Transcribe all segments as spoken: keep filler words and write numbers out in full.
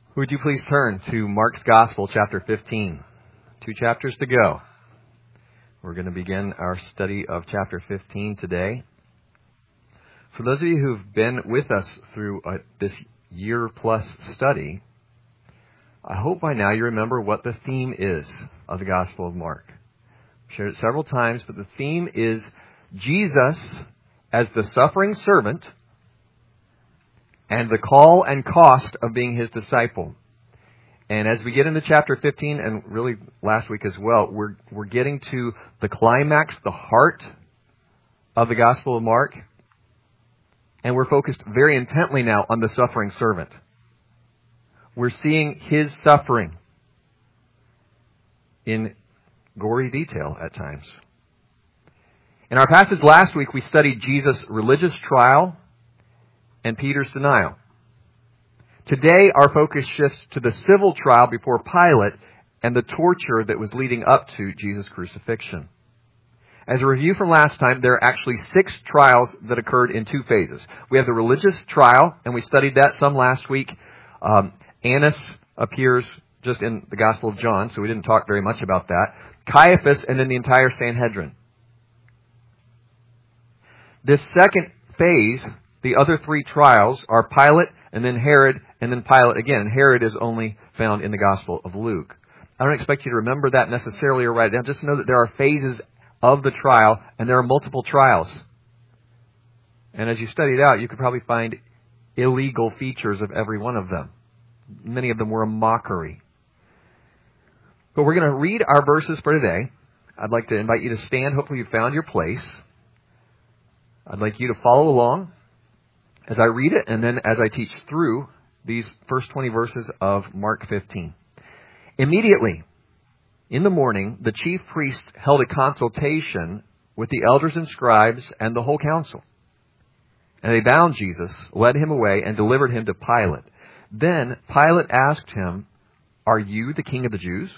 Would you please turn to Mark's Gospel, chapter fifteen. Two chapters to go. We're going to begin our study of chapter fifteen today. For those of you who've been with us through uh, this year-plus study, I hope by now you remember what the theme is of the Gospel of Mark. I've shared it several times, but the theme is Jesus as the suffering servant and the call and cost of being his disciple. And as we get into chapter fifteen, and really last week as well, we're we're getting to the climax, the heart of the Gospel of Mark. And we're focused very intently now on the suffering servant. We're seeing his suffering in gory detail at times. In our passage last week, we studied Jesus' religious trial and Peter's denial. Today, our focus shifts to the civil trial before Pilate and the torture that was leading up to Jesus' crucifixion. As a review from last time, there are actually six trials that occurred in two phases. We have the religious trial, and we studied that some last week. Um, Annas appears just in the Gospel of John, so we didn't talk very much about that. Caiaphas, and then the entire Sanhedrin. This second phase, the other three trials, are Pilate, and then Herod, and then Pilate again. Herod is only found in the Gospel of Luke. I don't expect you to remember that necessarily or write it down. Just know that there are phases of the trial, and there are multiple trials. And as you study it out, you could probably find illegal features of every one of them. Many of them were a mockery. But we're going to read our verses for today. I'd like to invite you to stand. Hopefully you found your place. I'd like you to follow along as I read it, and then as I teach through these first twenty verses of Mark fifteen. Immediately, in the morning, the chief priests held a consultation with the elders and scribes and the whole council. And they bound Jesus, led him away, and delivered him to Pilate. Then Pilate asked him, "Are you the king of the Jews?"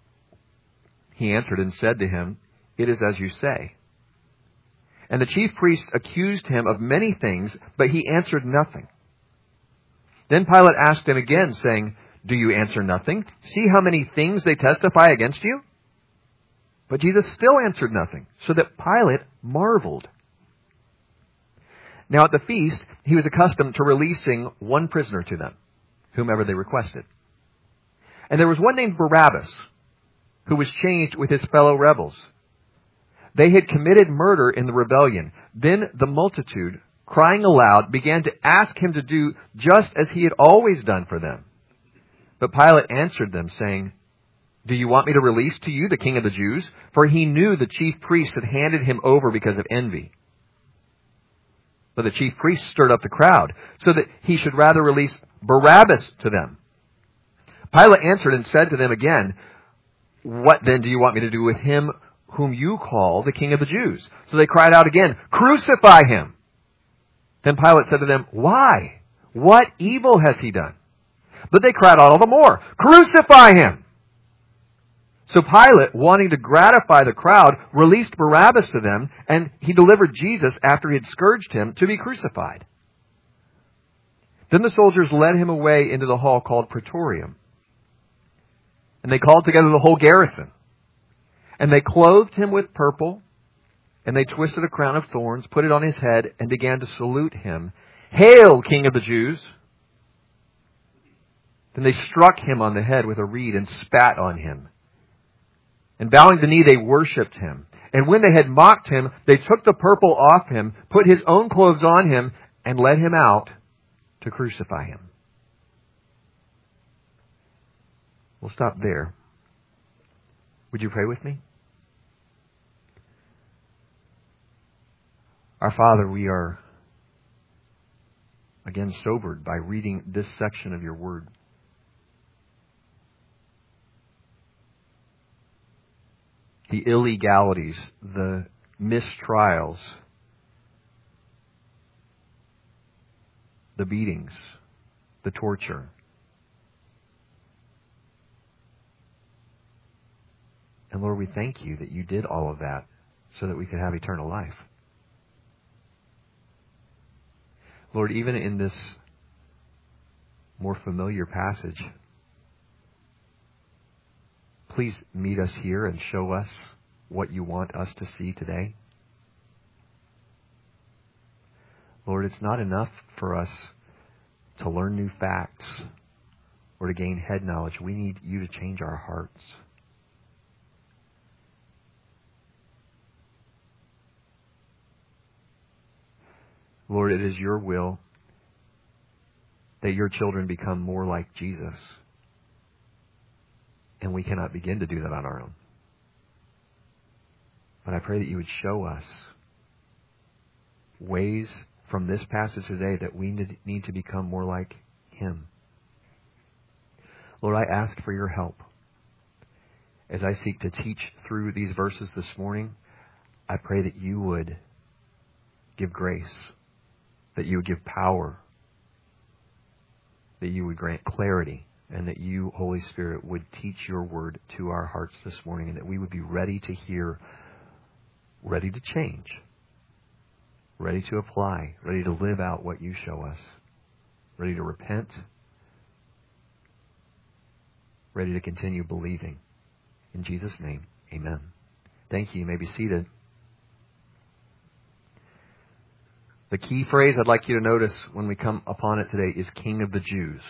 He answered and said to him, "It is as you say." And the chief priests accused him of many things, but he answered nothing. Then Pilate asked him again, saying, "Do you answer nothing? See how many things they testify against you?" But Jesus still answered nothing, so that Pilate marveled. Now at the feast, he was accustomed to releasing one prisoner to them, whomever they requested. And there was one named Barabbas, who was changed with his fellow rebels. They had committed murder in the rebellion. Then the multitude, crying aloud, began to ask him to do just as he had always done for them. But Pilate answered them, saying, "Do you want me to release to you the king of the Jews?" For he knew the chief priests had handed him over because of envy. But the chief priests stirred up the crowd, so that he should rather release Barabbas to them. Pilate answered and said to them again, "What then do you want me to do with him whom you call the king of the Jews?" So they cried out again, "Crucify him!" Then Pilate said to them, "Why? What evil has he done?" But they cried out all the more, "Crucify him!" So Pilate, wanting to gratify the crowd, released Barabbas to them, and he delivered Jesus after he had scourged him to be crucified. Then the soldiers led him away into the hall called Praetorium. And they called together the whole garrison. And they clothed him with purple, and they twisted a crown of thorns, put it on his head, and began to salute him. "Hail, King of the Jews!" Then they struck him on the head with a reed and spat on him. And bowing the knee, they worshipped him. And when they had mocked him, they took the purple off him, put his own clothes on him, and led him out to crucify him. We'll stop there. Would you pray with me? Our Father, we are again sobered by reading this section of your word. The illegalities, the mistrials, the beatings, the torture. And Lord, we thank you that you did all of that so that we could have eternal life. Lord, even in this more familiar passage please meet us here and show us what you want us to see today. Lord, it's not enough for us to learn new facts or to gain head knowledge. We need you to change our hearts. Lord, it is your will that your children become more like Jesus. And we cannot begin to do that on our own. But I pray that you would show us ways from this passage today that we need to become more like him. Lord, I ask for your help. As I seek to teach through these verses this morning, I pray that you would give grace, that you would give power, that you would grant clarity, and that you, Holy Spirit, would teach your word to our hearts this morning, and that we would be ready to hear, ready to change, ready to apply, ready to live out what you show us, ready to repent, ready to continue believing. In Jesus' name, amen. Thank you. You may be seated. The key phrase I'd like you to notice when we come upon it today is King of the Jews.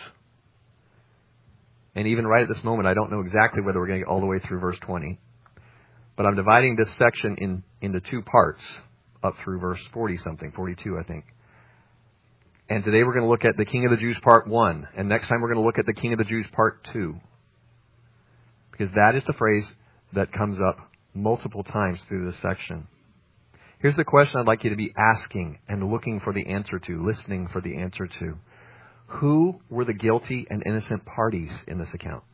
And even right at this moment, I don't know exactly whether we're going to get all the way through verse twenty. But I'm dividing this section in, into two parts, up through verse forty-something, forty-two, I think. And today we're going to look at the King of the Jews part one. And next time we're going to look at the King of the Jews part two. Because that is the phrase that comes up multiple times through this section. Here's the question I'd like you to be asking and looking for the answer to, listening for the answer to. Who were the guilty and innocent parties in this account?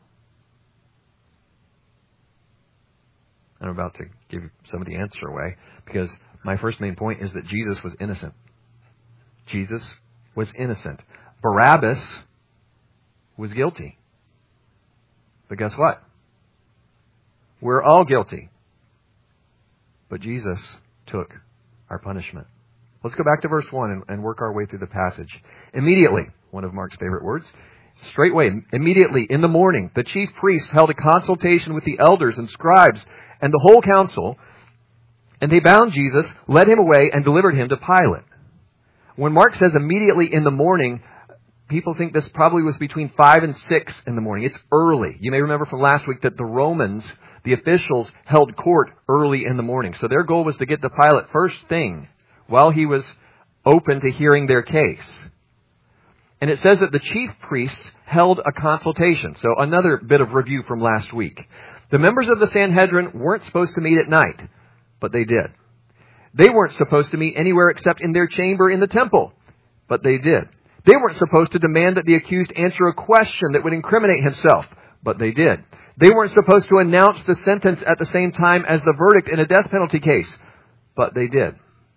I'm about to give some of the answer away because my first main point is that Jesus was innocent. Jesus was innocent. Barabbas was guilty. But guess what? We're all guilty. But Jesus took our punishment. Let's go back to verse one and, and work our way through the passage. Immediately, one of Mark's favorite words, straightway, immediately in the morning, the chief priests held a consultation with the elders and scribes and the whole council, and they bound Jesus, led him away, and delivered him to Pilate. When Mark says immediately in the morning, people think this probably was between five and six in the morning. It's early. You may remember from last week that the Romans, the officials, held court early in the morning. So their goal was to get to Pilate first thing while he was open to hearing their case. And it says that the chief priests held a consultation. So another bit of review from last week. The members of the Sanhedrin weren't supposed to meet at night, but they did. They weren't supposed to meet anywhere except in their chamber in the temple, but they did. They weren't supposed to demand that the accused answer a question that would incriminate himself, but they did. They weren't supposed to announce the sentence at the same time as the verdict in a death penalty case, but they did.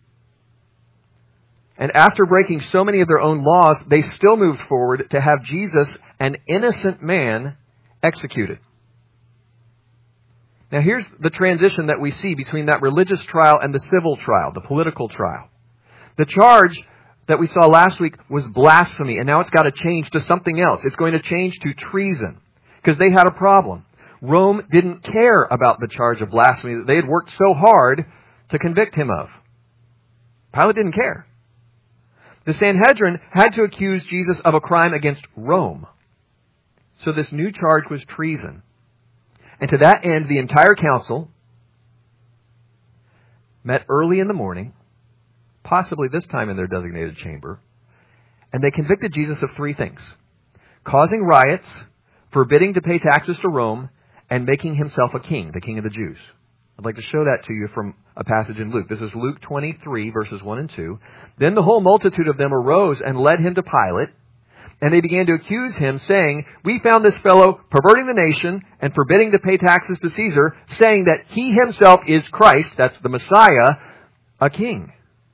And after breaking so many of their own laws, they still moved forward to have Jesus, an innocent man, executed. Now here's the transition that we see between that religious trial and the civil trial, the political trial. The charge that we saw last week was blasphemy, and now it's got to change to something else. It's going to change to treason, because they had a problem. Rome didn't care about the charge of blasphemy that they had worked so hard to convict him of. Pilate didn't care. The Sanhedrin had to accuse Jesus of a crime against Rome. So this new charge was treason. And to that end, the entire council met early in the morning, possibly this time in their designated chamber, and they convicted Jesus of three things: causing riots, forbidding to pay taxes to Rome, and making himself a king, the King of the Jews. I'd like to show that to you from a passage in Luke. This is Luke twenty-three, verses one and two. Then the whole multitude of them arose and led him to Pilate, and they began to accuse him, saying, "We found this fellow perverting the nation and forbidding to pay taxes to Caesar, saying that he himself is Christ," that's the Messiah, "a king."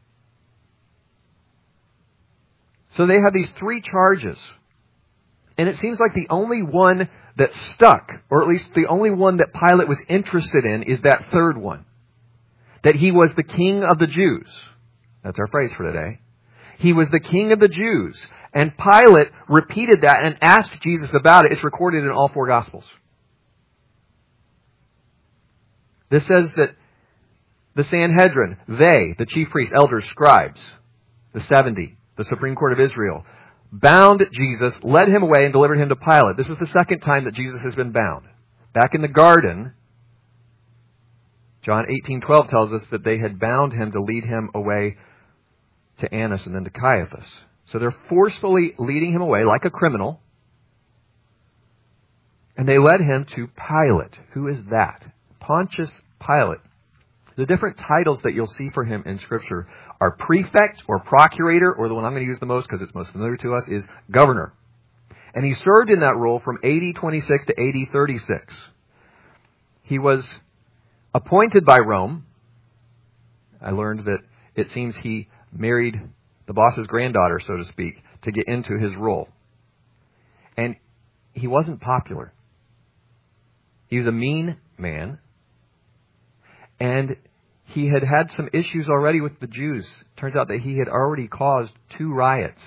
So they have these three charges. And it seems like the only one that stuck, or at least the only one that Pilate was interested in, is that third one. That he was the King of the Jews. That's our phrase for today. He was the King of the Jews. And Pilate repeated that and asked Jesus about it. It's recorded in all four Gospels. This says that the Sanhedrin, they, the chief priests, elders, scribes, the seventy, the Supreme Court of Israel, bound Jesus, led him away, and delivered him to Pilate. This is the second time that Jesus has been bound. Back in the garden, John eighteen twelve tells us that they had bound him to lead him away to Annas and then to Caiaphas. So they're forcefully leading him away like a criminal. And they led him to Pilate. Who is that? Pontius Pilate. The different titles that you'll see for him in Scripture are prefect or procurator, or the one I'm going to use the most because it's most familiar to us is governor. And he served in that role from A D twenty-six to A D thirty-six. He was appointed by Rome. I learned that it seems he married the boss's granddaughter, so to speak, to get into his role. And he wasn't popular. He was a mean man. And he had had some issues already with the Jews. Turns out that he had already caused two riots.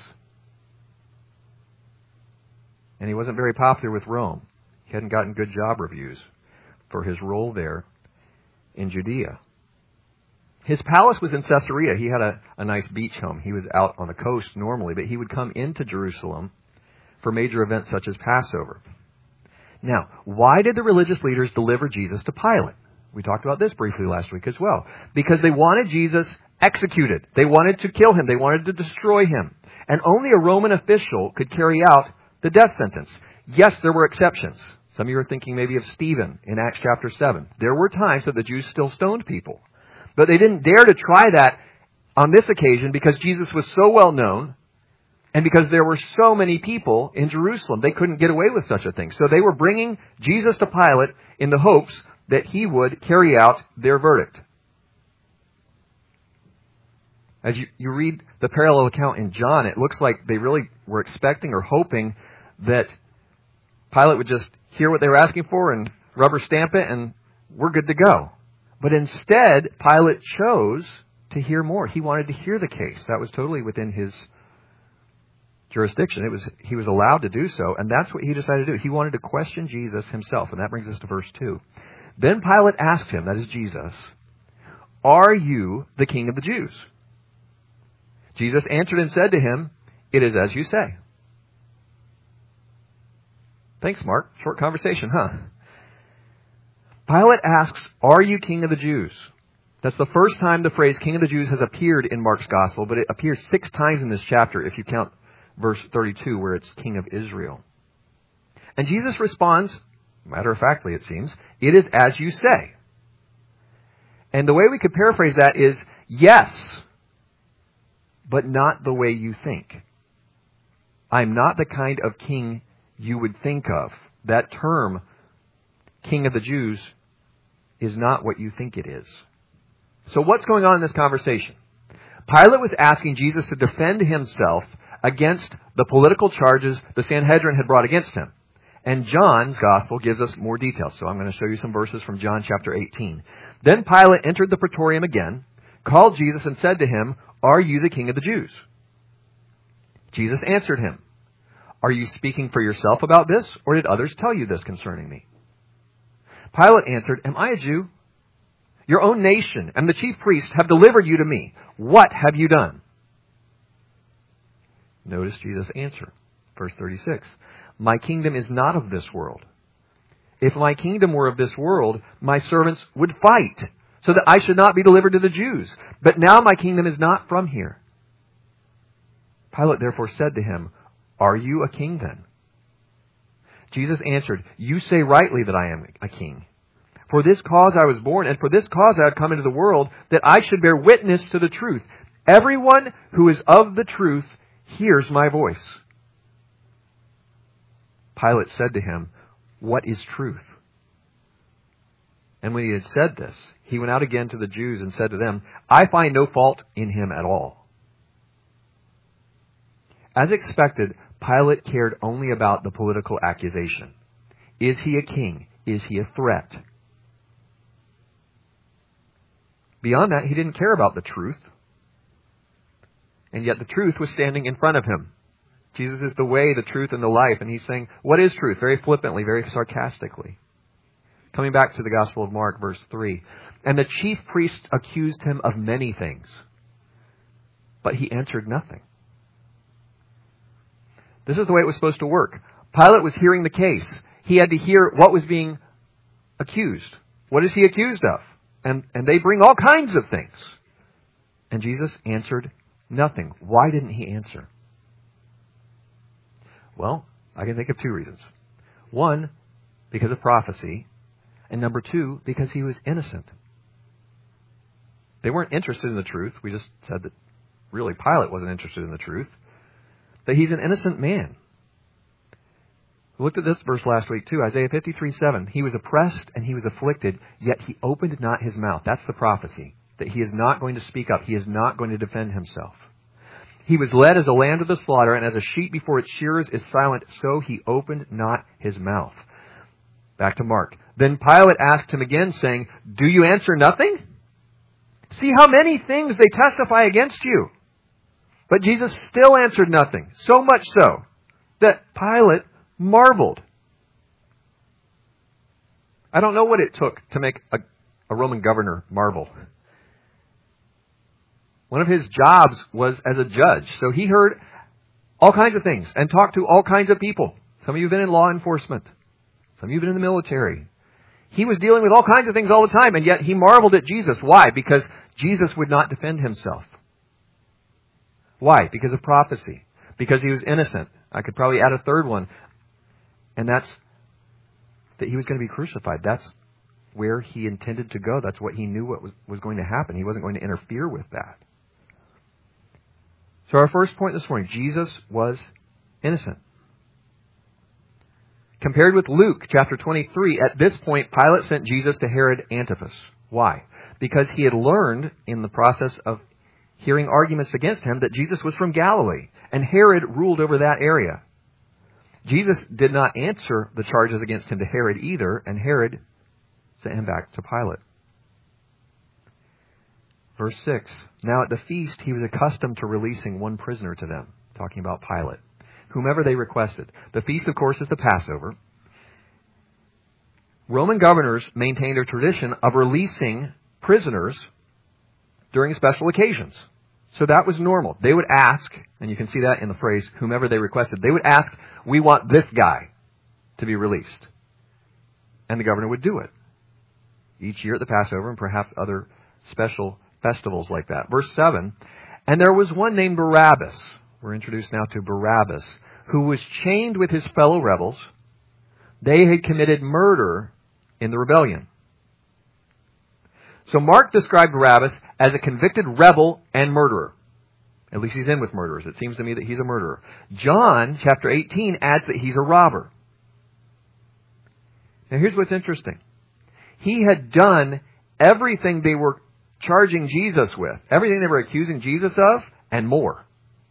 And he wasn't very popular with Rome. He hadn't gotten good job reviews for his role there in Judea. His palace was in Caesarea. He had a, a nice beach home. He was out on the coast normally, but he would come into Jerusalem for major events such as Passover. Now, why did the religious leaders deliver Jesus to Pilate? We talked about this briefly last week as well. Because they wanted Jesus executed. They wanted to kill him. They wanted to destroy him. And only a Roman official could carry out the death sentence. Yes, there were exceptions. Some of you are thinking maybe of Stephen in Acts chapter seven. There were times that the Jews still stoned people. But they didn't dare to try that on this occasion because Jesus was so well known and because there were so many people in Jerusalem. They couldn't get away with such a thing. So they were bringing Jesus to Pilate in the hopes that he would carry out their verdict. As you, you read the parallel account in John, it looks like they really were expecting or hoping that Pilate would just hear what they were asking for and rubber stamp it and we're good to go. But instead, Pilate chose to hear more. He wanted to hear the case. That was totally within his jurisdiction. It was he was allowed to do so, and that's what he decided to do. He wanted to question Jesus himself, and that brings us to verse two. Then Pilate asked him, that is Jesus, "Are you the king of the Jews?" Jesus answered and said to him, "It is as you say." Thanks, Mark. Short conversation, huh? Pilate asks, "Are you king of the Jews?" That's the first time the phrase king of the Jews has appeared in Mark's gospel, but it appears six times in this chapter if you count verse thirty-two where it's king of Israel. And Jesus responds, matter-of-factly it seems, "It is as you say." And the way we could paraphrase that is, yes, but not the way you think. I'm not the kind of king you would think of. That term, king of the Jews, is not what you think it is. So what's going on in this conversation? Pilate was asking Jesus to defend himself against the political charges the Sanhedrin had brought against him. And John's gospel gives us more details. So I'm going to show you some verses from John chapter eighteen. Then Pilate entered the praetorium again, called Jesus and said to him, "Are you the king of the Jews?" Jesus answered him, "Are you speaking for yourself about this, or did others tell you this concerning me?" Pilate answered, "Am I a Jew? Your own nation and the chief priests have delivered you to me. What have you done?" Notice Jesus' answer. Verse thirty-six. "My kingdom is not of this world. If my kingdom were of this world, my servants would fight so that I should not be delivered to the Jews. But now my kingdom is not from here." Pilate therefore said to him, "Are you a king then?" Jesus answered, "You say rightly that I am a king. For this cause I was born, and for this cause I have come into the world, that I should bear witness to the truth. Everyone who is of the truth hears my voice." Pilate said to him, "What is truth?" And when he had said this, he went out again to the Jews and said to them, "I find no fault in him at all." As expected, Pilate cared only about the political accusation. Is he a king? Is he a threat? Beyond that, he didn't care about the truth. And yet the truth was standing in front of him. Jesus is the way, the truth, and the life. And he's saying, what is truth? Very flippantly, very sarcastically. Coming back to the Gospel of Mark, verse three. And the chief priests accused him of many things, but he answered nothing. This is the way it was supposed to work. Pilate was hearing the case. He had to hear what was being accused. What is he accused of? And, and they bring all kinds of things. And Jesus answered nothing. Why didn't he answer? Well, I can think of two reasons. One, because of prophecy. And number two, because he was innocent. They weren't interested in the truth. We just said that really Pilate wasn't interested in the truth. That he's an innocent man. We looked at this verse last week too. Isaiah fifty-three seven. He was oppressed and he was afflicted, yet he opened not his mouth. That's the prophecy. That he is not going to speak up. He is not going to defend himself. He was led as a lamb to the slaughter, and as a sheep before its shearers is silent, so he opened not his mouth. Back to Mark. Then Pilate asked him again, saying, do you answer nothing? See how many things they testify against you. But Jesus still answered nothing, so much so that Pilate marveled. I don't know what it took to make a, a Roman governor marvel. One of his jobs was as a judge. So he heard all kinds of things and talked to all kinds of people. Some of you have been in law enforcement. Some of you have been in the military. He was dealing with all kinds of things all the time, and yet he marveled at Jesus. Why? Because Jesus would not defend himself. Why? Because of prophecy. Because he was innocent. I could probably add a third one. And that's that he was going to be crucified. That's where he intended to go. That's what he knew what was, was going to happen. He wasn't going to interfere with that. So our first point this morning, Jesus was innocent. Compared with Luke chapter twenty-three, at this point, Pilate sent Jesus to Herod Antipas. Why? Because he had learned in the process of hearing arguments against him that Jesus was from Galilee, and Herod ruled over that area. Jesus did not answer the charges against him to Herod either, and Herod sent him back to Pilate. Verse six, now at the feast he was accustomed to releasing one prisoner to them, talking about Pilate, whomever they requested. The feast, of course, is the Passover. Roman governors maintained a tradition of releasing prisoners during special occasions. So that was normal. They would ask, and you can see that in the phrase, whomever they requested, they would ask, we want this guy to be released. And the governor would do it. Each year at the Passover and perhaps other special festivals like that. Verse seven, and there was one named Barabbas. We're introduced now to Barabbas, who was chained with his fellow rebels. They had committed murder in the rebellion. So Mark described Barabbas as a convicted rebel and murderer. At least he's in with murderers. It seems to me that he's a murderer. John, chapter eighteen, adds that he's a robber. Now here's what's interesting. He had done everything they were charging Jesus with, everything they were accusing Jesus of, and more.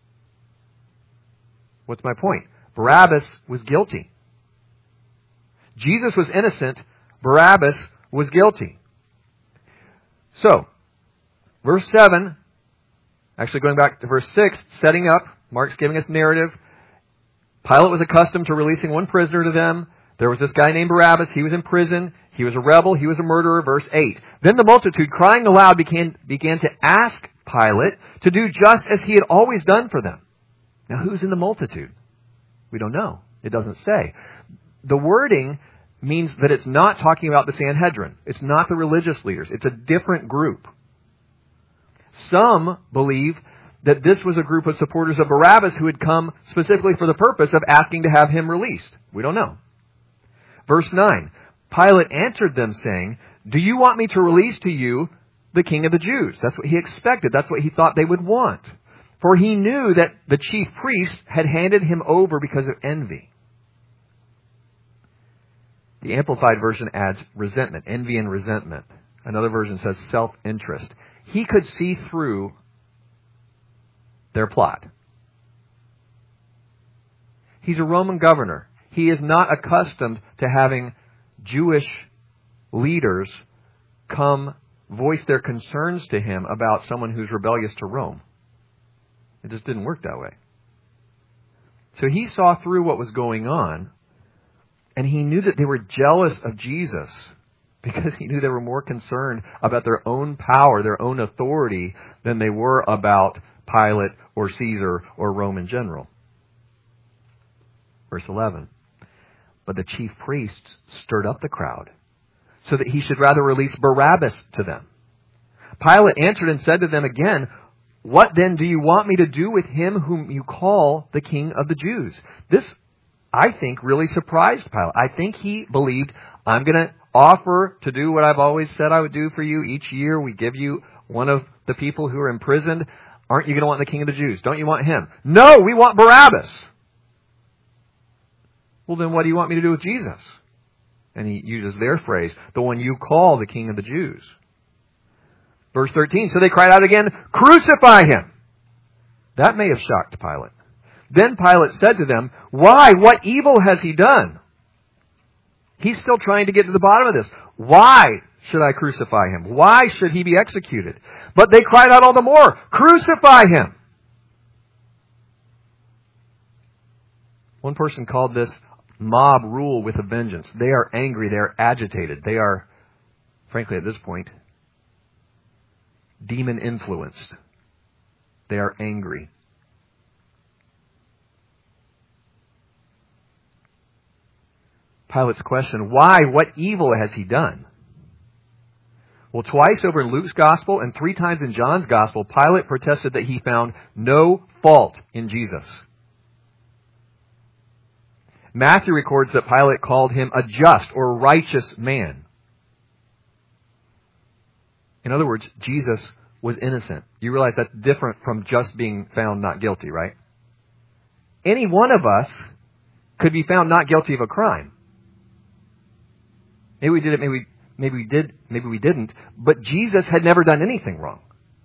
What's my point? Barabbas was guilty. Jesus was innocent. Barabbas was guilty. So, verse seven, actually going back to verse six, setting up, Mark's giving us narrative. Pilate was accustomed to releasing one prisoner to them. There was this guy named Barabbas. He was in prison. He was a rebel. He was a murderer. Verse eight. Then the multitude, crying aloud, began, began to ask Pilate to do just as he had always done for them. Now, who's in the multitude? We don't know. It doesn't say. The wording means that it's not talking about the Sanhedrin. It's not the religious leaders. It's a different group. Some believe that this was a group of supporters of Barabbas who had come specifically for the purpose of asking to have him released. We don't know. Verse nine, Pilate answered them saying, do you want me to release to you the King of the Jews? That's what he expected. That's what he thought they would want. For he knew that the chief priests had handed him over because of envy. The Amplified Version adds resentment, envy and resentment. Another version says self-interest. He could see through their plot. He's a Roman governor. He is not accustomed to having Jewish leaders come voice their concerns to him about someone who's rebellious to Rome. It just didn't work that way. So he saw through what was going on, and he knew that they were jealous of Jesus because he knew they were more concerned about their own power, their own authority, than they were about Pilate or Caesar or Roman general. Verse eleven. But the chief priests stirred up the crowd so that he should rather release Barabbas to them. Pilate answered and said to them again, what then do you want me to do with him whom you call the King of the Jews? This, I think, really surprised Pilate. I think he believed, I'm going to offer to do what I've always said I would do for you. Each year we give you one of the people who are imprisoned. Aren't you going to want the King of the Jews? Don't you want him? No, we want Barabbas. Well, then what do you want me to do with Jesus? And he uses their phrase, the one you call the King of the Jews. Verse thirteen, so they cried out again, crucify him! That may have shocked Pilate. Then Pilate said to them, why? What evil has he done? He's still trying to get to the bottom of this. Why should I crucify him? Why should he be executed? But they cried out all the more, crucify him! One person called this mob rule with a vengeance. They are angry. They are agitated. They are, frankly, at this point, demon influenced. They are angry. Pilate's question, why? What evil has he done? Well, twice over in Luke's gospel and three times in John's gospel, Pilate protested that he found no fault in Jesus. Matthew records that Pilate called him a just or righteous man. In other words, Jesus was innocent. You realize that's different from just being found not guilty, right? Any one of us could be found not guilty of a crime. Maybe we did it, maybe we, maybe we did, maybe we didn't. But Jesus had never done anything wrong.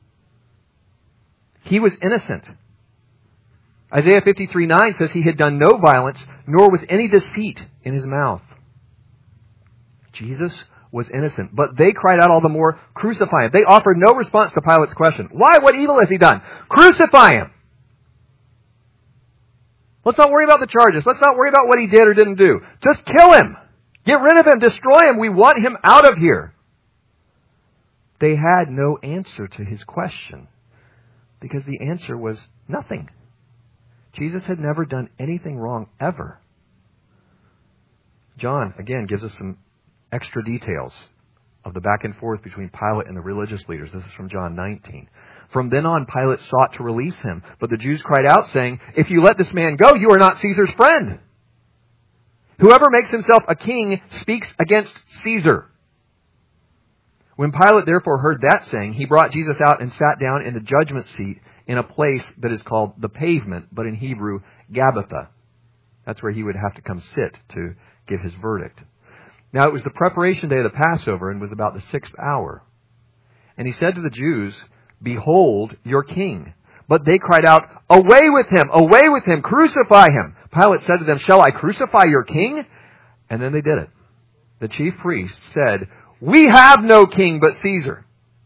He was innocent. Isaiah fifty-three nine says he had done no violence, nor was any deceit in his mouth. Jesus was innocent, but they cried out all the more, crucify him. They offered no response to Pilate's question. Why? What evil has he done? Crucify him! Let's not worry about the charges. Let's not worry about what he did or didn't do. Just kill him! Get rid of him! Destroy him! We want him out of here! They had no answer to his question, because the answer was nothing. Jesus had never done anything wrong, ever. John, again, gives us some extra details of the back and forth between Pilate and the religious leaders. This is from John nineteen. From then on, Pilate sought to release him, but the Jews cried out, saying, if you let this man go, you are not Caesar's friend. Whoever makes himself a king speaks against Caesar. When Pilate therefore heard that saying, he brought Jesus out and sat down in the judgment seat in a place that is called the pavement, but in Hebrew, Gabbatha. That's where he would have to come sit to give his verdict. Now it was the preparation day of the Passover and was about the sixth hour. And he said to the Jews, behold your king. But they cried out, away with him, away with him, crucify him. Pilate said to them, shall I crucify your king? And then they did it. The chief priests said, we have no king but Caesar.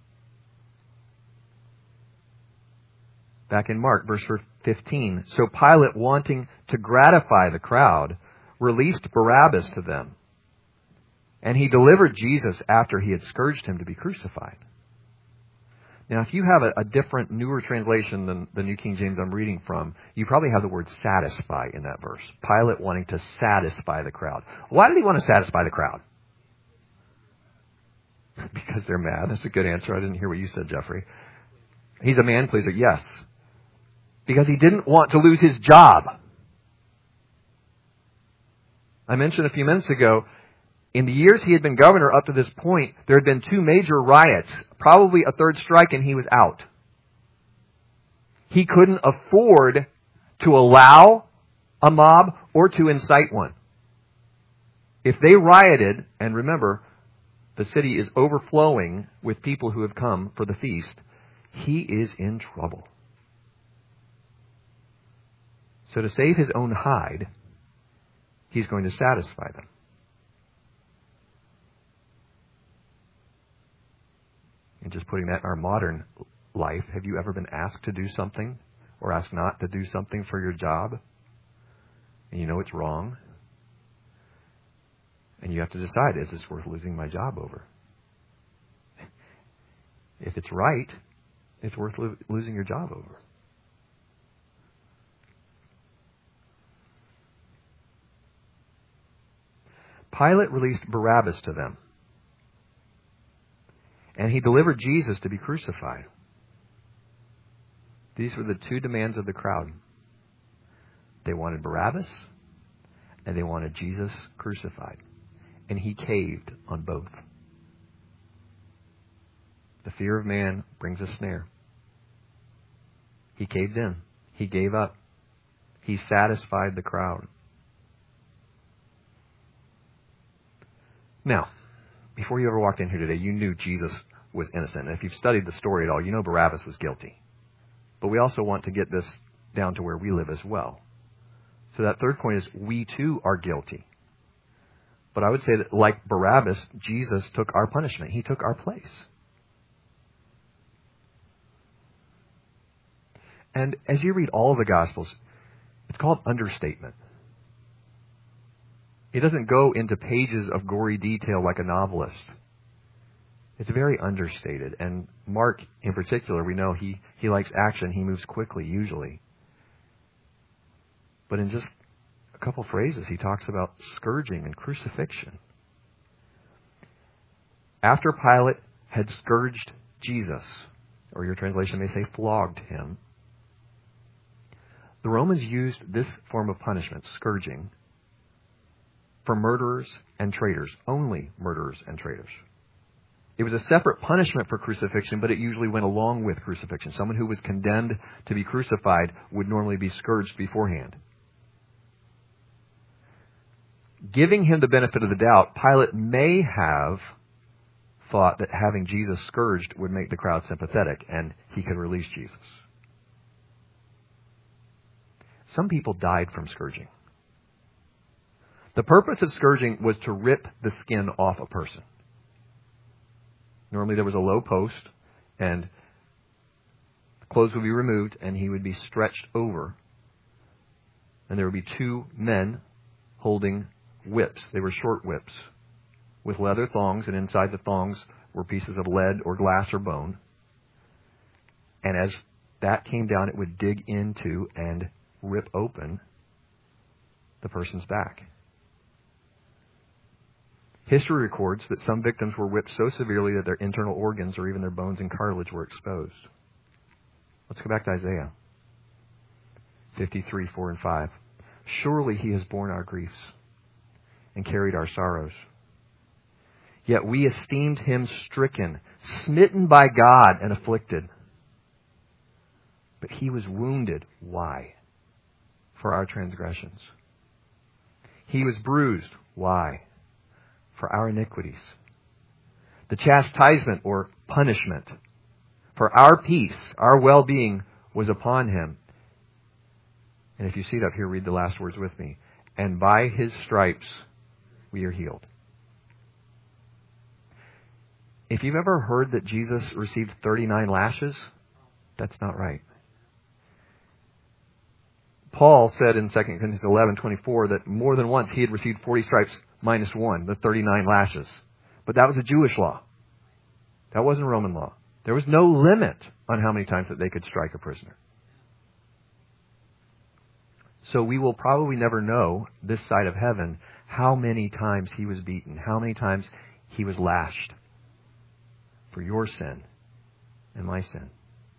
Back in Mark, verse fifteen. So Pilate, wanting to gratify the crowd, released Barabbas to them. And he delivered Jesus after he had scourged him to be crucified. Now, if you have a, a different, newer translation than the New King James I'm reading from, you probably have the word satisfy in that verse. Pilate wanting to satisfy the crowd. Why did he want to satisfy the crowd? Because they're mad. That's a good answer. I didn't hear what you said, Jeffrey. He's a man pleaser. Yes. Because he didn't want to lose his job. I mentioned a few minutes ago, in the years he had been governor up to this point, there had been two major riots, probably a third strike, and he was out. He couldn't afford to allow a mob or to incite one. If they rioted, and remember, the city is overflowing with people who have come for the feast, he is in trouble. So to save his own hide, he's going to satisfy them. And just putting that in our modern life, have you ever been asked to do something or asked not to do something for your job? And you know it's wrong. And you have to decide, is this worth losing my job over? If it's right, it's worth lo- losing your job over. Pilate released Barabbas to them, and he delivered Jesus to be crucified. These were the two demands of the crowd. They wanted Barabbas, and they wanted Jesus crucified. And he caved on both. The fear of man brings a snare. He caved in. He gave up. He satisfied the crowd. Now, before you ever walked in here today, you knew Jesus was innocent. And if you've studied the story at all, you know Barabbas was guilty. But we also want to get this down to where we live as well. So that third point is we too are guilty. But I would say that like Barabbas, Jesus took our punishment. He took our place. And as you read all of the Gospels, it's called understatement. It doesn't go into pages of gory detail like a novelist. It's very understated. And Mark, in particular, we know he, he likes action. He moves quickly, usually. But in just a couple phrases, he talks about scourging and crucifixion. After Pilate had scourged Jesus, or your translation may say flogged him, the Romans used this form of punishment, scourging, for murderers and traitors, only murderers and traitors. It was a separate punishment for crucifixion, but it usually went along with crucifixion. Someone who was condemned to be crucified would normally be scourged beforehand. Giving him the benefit of the doubt, Pilate may have thought that having Jesus scourged would make the crowd sympathetic and he could release Jesus. Some people died from scourging. The purpose of scourging was to rip the skin off a person. Normally there was a low post and clothes would be removed and he would be stretched over. And there would be two men holding whips. They were short whips with leather thongs, and inside the thongs were pieces of lead or glass or bone. And as that came down, it would dig into and rip open the person's back. History records that some victims were whipped so severely that their internal organs or even their bones and cartilage were exposed. Let's go back to Isaiah fifty-three, four and five. Surely he has borne our griefs and carried our sorrows. Yet we esteemed him stricken, smitten by God and afflicted. But he was wounded. Why? For our transgressions. He was bruised. Why? For our iniquities. The chastisement or punishment for our peace, our well-being was upon him. And if you see it up here, read the last words with me. And by his stripes we are healed. If you've ever heard that Jesus received thirty-nine lashes, that's not right. Paul said in Second Corinthians eleven twenty-four that more than once he had received forty stripes minus one, the thirty-nine lashes. But that was a Jewish law. That wasn't Roman law. There was no limit on how many times that they could strike a prisoner. So we will probably never know this side of heaven how many times he was beaten, how many times he was lashed for your sin and my sin.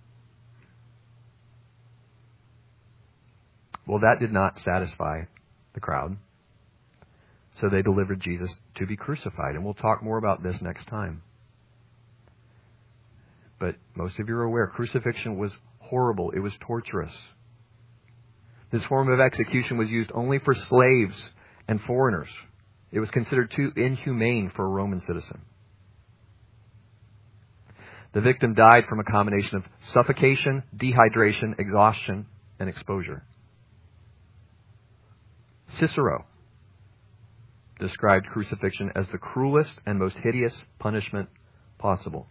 Well, that did not satisfy the crowd. So they delivered Jesus to be crucified. And we'll talk more about this next time. But most of you are aware, crucifixion was horrible. It was torturous. This form of execution was used only for slaves and foreigners. It was considered too inhumane for a Roman citizen. The victim died from a combination of suffocation, dehydration, exhaustion, and exposure. Cicero described crucifixion as the cruelest and most hideous punishment possible.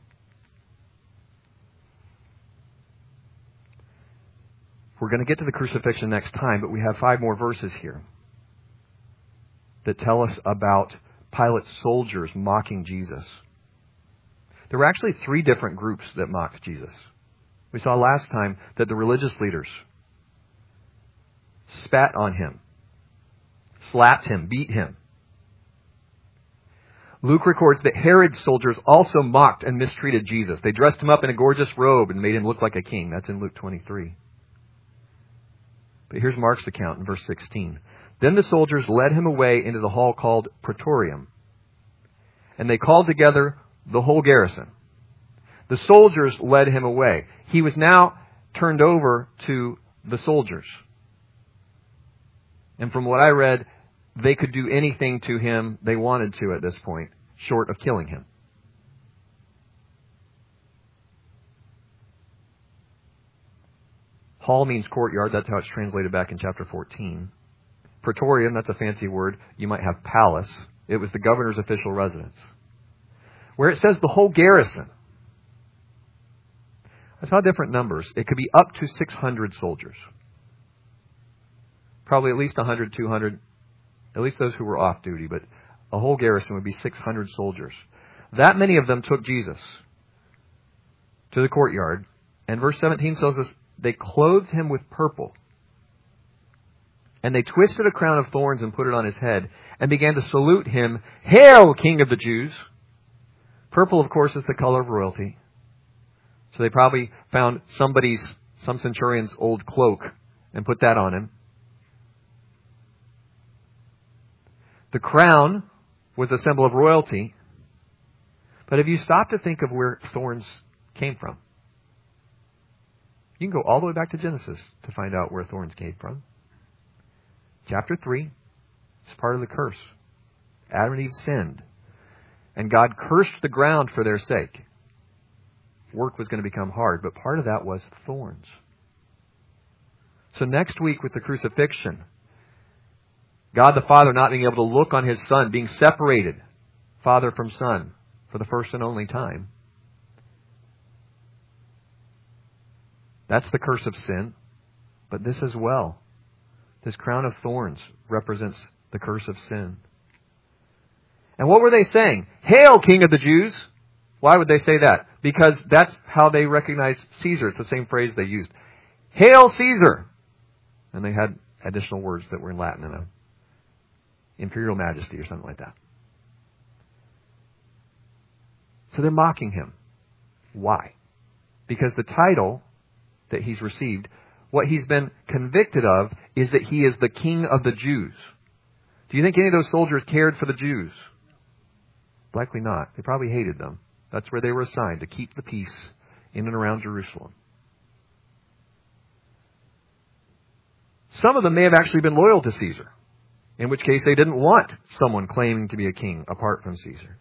We're going to get to the crucifixion next time, but we have five more verses here that tell us about Pilate's soldiers mocking Jesus. There were actually three different groups that mocked Jesus. We saw last time that the religious leaders spat on him, slapped him, beat him. Luke records that Herod's soldiers also mocked and mistreated Jesus. They dressed him up in a gorgeous robe and made him look like a king. That's in Luke twenty-three. But here's Mark's account in verse sixteen. Then the soldiers led him away into the hall called Praetorium, and they called together the whole garrison. The soldiers led him away. He was now turned over to the soldiers. And from what I read, they could do anything to him they wanted to at this point, short of killing him. Hall means courtyard. That's how it's translated back in chapter fourteen. Praetorium, that's a fancy word. You might have palace. It was the governor's official residence. Where it says the whole garrison, that's not different numbers. It could be up to six hundred soldiers. Probably at least one hundred, two hundred, at least those who were off duty, but a whole garrison would be six hundred soldiers. That many of them took Jesus to the courtyard. And verse seventeen tells us they clothed him with purple. And they twisted a crown of thorns and put it on his head and began to salute him, "Hail, King of the Jews!" Purple, of course, is the color of royalty. So they probably found somebody's, some centurion's old cloak and put that on him. The crown was a symbol of royalty. But have you stopped to think of where thorns came from? You can go all the way back to Genesis to find out where thorns came from. Chapter three, it's part of the curse. Adam and Eve sinned. And God cursed the ground for their sake. Work was going to become hard, but part of that was thorns. So next week with the crucifixion, God the Father not being able to look on His Son, being separated, Father from Son, for the first and only time. That's the curse of sin. But this as well. This crown of thorns represents the curse of sin. And what were they saying? "Hail, King of the Jews!" Why would they say that? Because that's how they recognized Caesar. It's the same phrase they used. "Hail, Caesar!" And they had additional words that were in Latin, in a imperial majesty or something like that. So they're mocking him. Why? Because the title that he's received, what he's been convicted of, is that he is the King of the Jews. Do you think any of those soldiers cared for the Jews? Likely not. They probably hated them. That's where they were assigned, to keep the peace in and around Jerusalem. Some of them may have actually been loyal to Caesar, in which case they didn't want someone claiming to be a king apart from Caesar.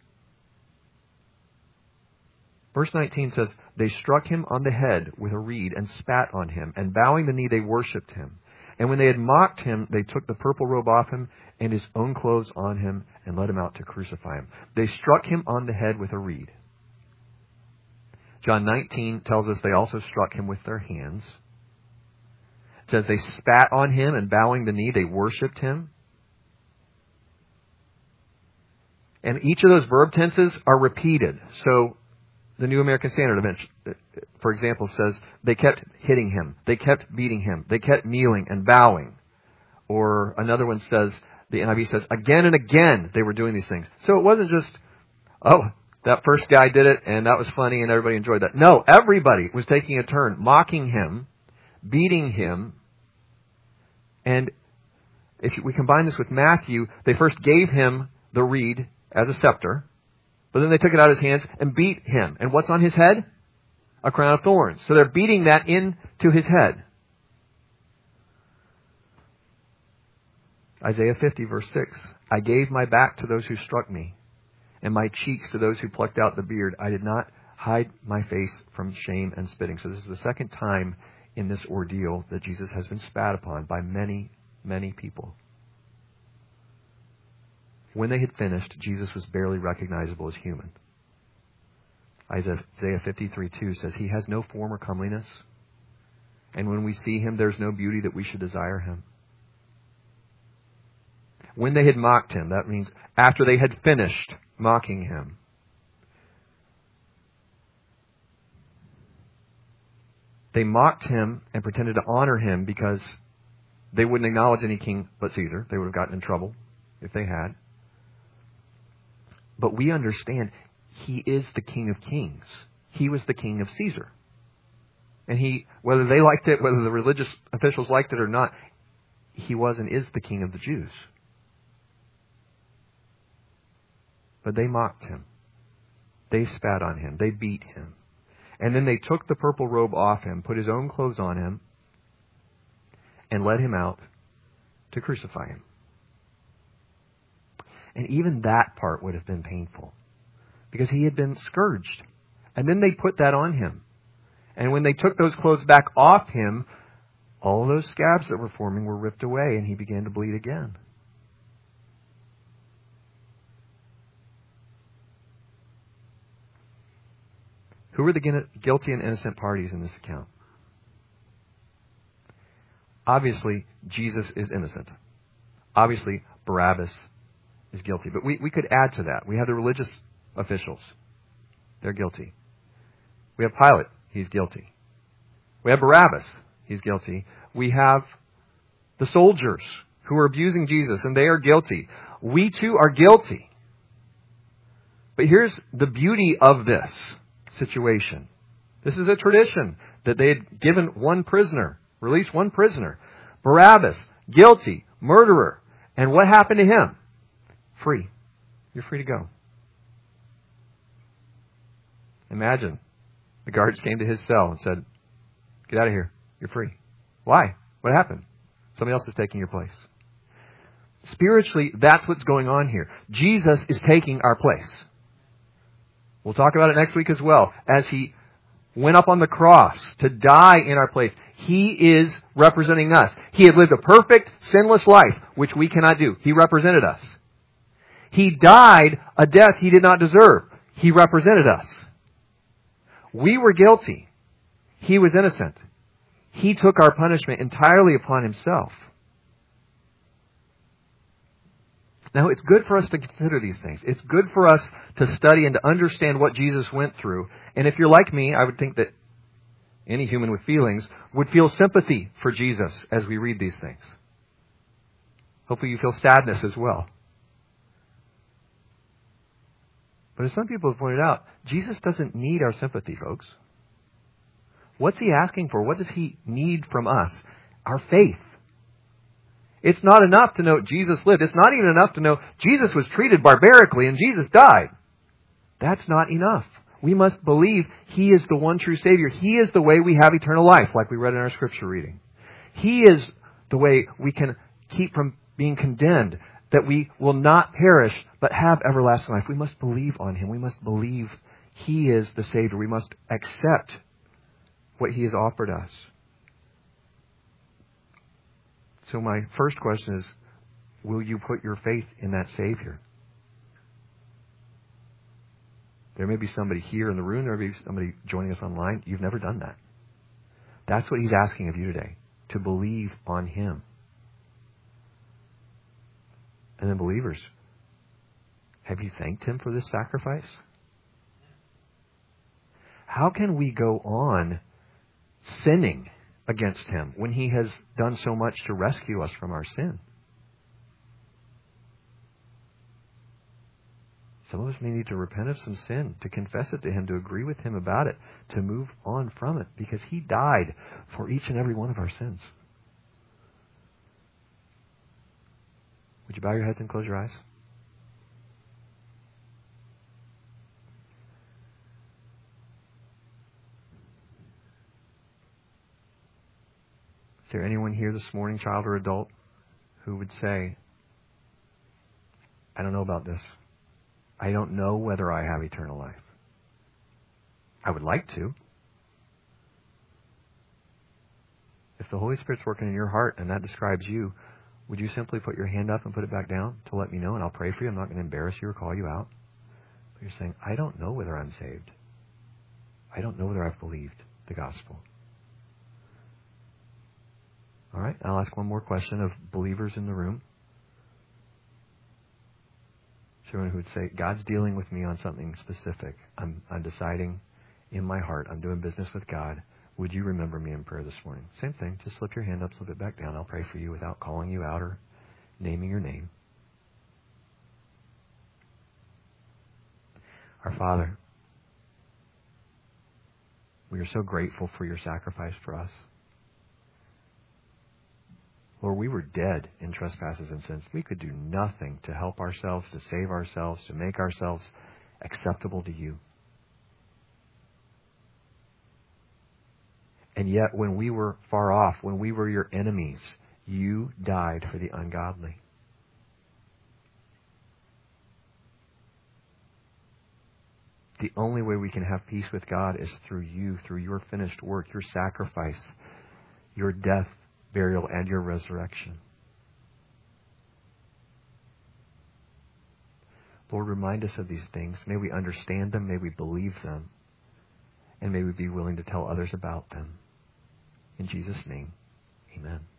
Verse nineteen says, "They struck him on the head with a reed and spat on him, and bowing the knee they worshipped him. And when they had mocked him, they took the purple robe off him and his own clothes on him and led him out to crucify him." They struck him on the head with a reed. John nineteen tells us they also struck him with their hands. It says they spat on him, and bowing the knee, they worshipped him. And each of those verb tenses are repeated. So the New American Standard, for example, says they kept hitting him. They kept beating him. They kept kneeling and bowing. Or another one says, the N I V says, again and again they were doing these things. So it wasn't just, oh, that first guy did it and that was funny and everybody enjoyed that. No, everybody was taking a turn, mocking him, beating him. And if we combine this with Matthew, they first gave him the reed as a scepter, but then they took it out of his hands and beat him. And what's on his head? A crown of thorns. So they're beating that into his head. Isaiah fifty, verse six. "I gave my back to those who struck me, and my cheeks to those who plucked out the beard. I did not hide my face from shame and spitting." So this is the second time in this ordeal that Jesus has been spat upon by many, many people. When they had finished, Jesus was barely recognizable as human. Isaiah fifty-three two says, "He has no form or comeliness, and when we see him, there's no beauty that we should desire him." when they had mocked him, that means after they had finished mocking him, they mocked him and pretended to honor him because they wouldn't acknowledge any king but Caesar. They would have gotten in trouble if they had. But we understand he is the King of Kings. He was the king of Caesar. And he, whether they liked it, whether the religious officials liked it or not, he was and is the king of the Jews. But they mocked him. They spat on him. They beat him. And then they took the purple robe off him, put his own clothes on him, and led him out to crucify him. And even that part would have been painful, because he had been scourged. And then they put that on him. And when they took those clothes back off him, all of those scabs that were forming were ripped away, and he began to bleed again. Who were the guilty and innocent parties in this account? Obviously, Jesus is innocent. Obviously, Barabbas is guilty. But we, we could add to that. We have the religious officials. They're guilty. We have Pilate. He's guilty. We have Barabbas. He's guilty. We have the soldiers who are abusing Jesus, and they are guilty. We too are guilty. But here's the beauty of this situation. This is a tradition that they had given one prisoner, released one prisoner. Barabbas, guilty, murderer. And what happened to him? Free. You're free to go. Imagine the guards came to his cell and said, "Get out of here. You're free." Why? What happened? Somebody else is taking your place. Spiritually, that's what's going on here. Jesus is taking our place. We'll talk about it next week as well. As he went up on the cross to die in our place, he is representing us. He had lived a perfect, sinless life, which we cannot do. He represented us. He died a death he did not deserve. He represented us. We were guilty. He was innocent. He took our punishment entirely upon himself. Now, it's good for us to consider these things. It's good for us to study and to understand what Jesus went through. And if you're like me, I would think that any human with feelings would feel sympathy for Jesus as we read these things. Hopefully you feel sadness as well. But as some people have pointed out, Jesus doesn't need our sympathy, folks. What's he asking for? What does he need from us? Our faith. It's not enough to know Jesus lived. It's not even enough to know Jesus was treated barbarically and Jesus died. That's not enough. We must believe he is the one true Savior. He is the way we have eternal life, like we read in our scripture reading. He is the way we can keep from being condemned, that we will not perish, but have everlasting life. We must believe on him. We must believe he is the Savior. We must accept what he has offered us. So my first question is, will you put your faith in that Savior? There may be somebody here in the room, there may be somebody joining us online. You've never done that. That's what he's asking of you today, to believe on him. And then believers, have you thanked him for this sacrifice? How can we go on sinning against him when he has done so much to rescue us from our sin? Some of us may need to repent of some sin, to confess it to him, to agree with him about it, to move on from it, because he died for each and every one of our sins. Would you bow your heads and close your eyes? Is there anyone here this morning, child or adult, who would say, I don't know about this. I don't know whether I have eternal life. I would like to. If the Holy Spirit's working in your heart and that describes you, would you simply put your hand up and put it back down to let me know, and I'll pray for you. I'm not going to embarrass you or call you out. But you're saying, I don't know whether I'm saved. I don't know whether I've believed the gospel. All right, I'll ask one more question of believers in the room. Someone who would say, God's dealing with me on something specific. I'm, I'm deciding in my heart, I'm doing business with God. Would you remember me in prayer this morning? Same thing. Just slip your hand up, slip it back down. I'll pray for you without calling you out or naming your name. Our Father, we are so grateful for your sacrifice for us. Lord, we were dead in trespasses and sins. We could do nothing to help ourselves, to save ourselves, to make ourselves acceptable to you. And yet, when we were far off, when we were your enemies, you died for the ungodly. The only way we can have peace with God is through you, through your finished work, your sacrifice, your death, burial, and your resurrection. Lord, remind us of these things. May we understand them. May we believe them. And may we be willing to tell others about them. In Jesus' name, amen.